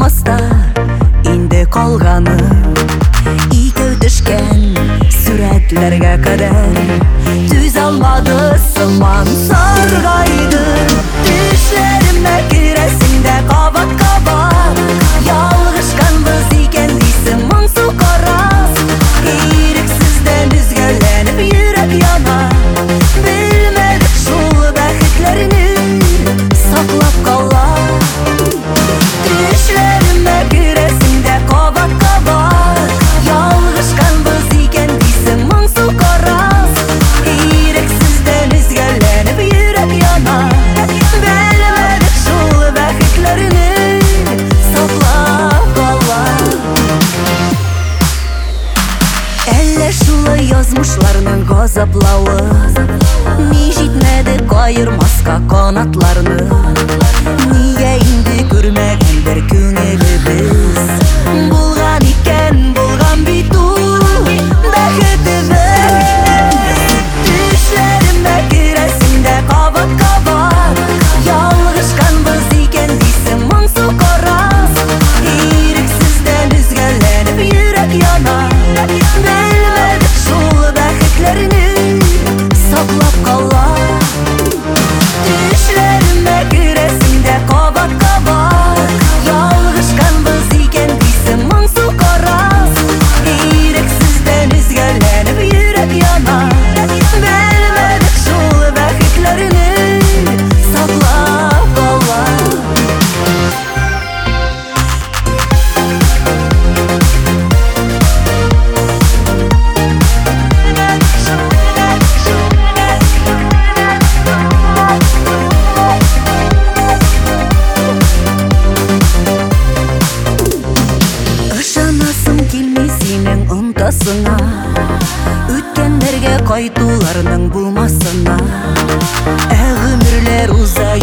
болмаста инде калганы икәү төшкән сүрәтләргә кадәр түз алмады сыман саргайды төшләремә керәсеңдә кабат-кабат ялгышканбыз икән дисең моңсу карас ирексездән өзгәләнеп йөрәк яна белмәдек шул бәхетләрне саклап кала төшләремә керәсеңдә кабат-кабат ялгышканбыз икән дисең моңсу карас ирексездән өзгәләнеп йөрәк яна белмәдек шул бәхетләрне саклап кала әллә шулай язмышларның газаплавы ни җитмәдек аермаска канатларны нигә инде күрмәгәндер күңелебез булган икән булган бит ул бәхетебез төшләремә керәсеңдә кабат-кабат ялгышканбыз икән дисең моңсу карас ирексездән өзгәләнеп йөрәк яна белмәдек шул бәхетләрне саклап кала төшләремә керәсеңдә кабат-кабат ялгышканбыз икән дисең моңсу карас ирексездән өзгәләнеп йөрәк яна белмәдек шул бәхетләрне саклап кала Ышанасым килми синең онтасыңа үткәннәргә кайтуларның булмасына гомерләр уза